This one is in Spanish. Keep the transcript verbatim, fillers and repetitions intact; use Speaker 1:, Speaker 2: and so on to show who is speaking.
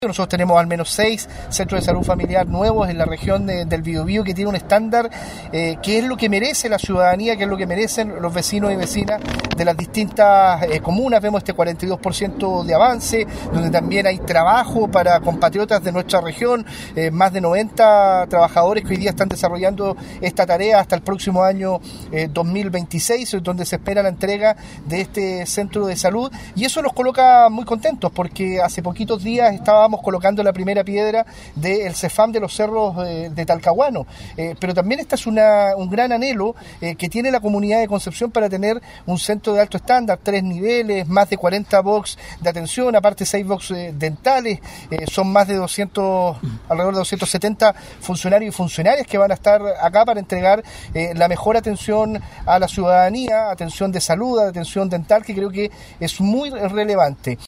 Speaker 1: Nosotros tenemos al menos seis centros de salud familiar nuevos en la región de, del Biobío que tiene un estándar eh, que es lo que merece la ciudadanía, que es lo que merecen los vecinos y vecinas de las distintas eh, comunas. Vemos este cuarenta y dos por ciento de avance, donde también hay trabajo para compatriotas de nuestra región, eh, más de noventa trabajadores que hoy día están desarrollando esta tarea hasta el próximo año eh, dos mil veintiséis, donde se espera la entrega de este centro de salud, y eso nos coloca muy contentos porque hace poquitos días estábamos colocando la primera piedra del CEFAM de los Cerros eh, de Talcahuano, eh, pero también este es una, un gran anhelo eh, que tiene la comunidad de Concepción para tener un centro de alto estándar, tres niveles, más de cuarenta box de atención, aparte seis box eh, dentales, eh, son más de doscientos, alrededor de doscientos setenta funcionarios y funcionarias que van a estar acá para entregar eh, la mejor atención a la ciudadanía, atención de salud, atención dental, que creo que es muy relevante.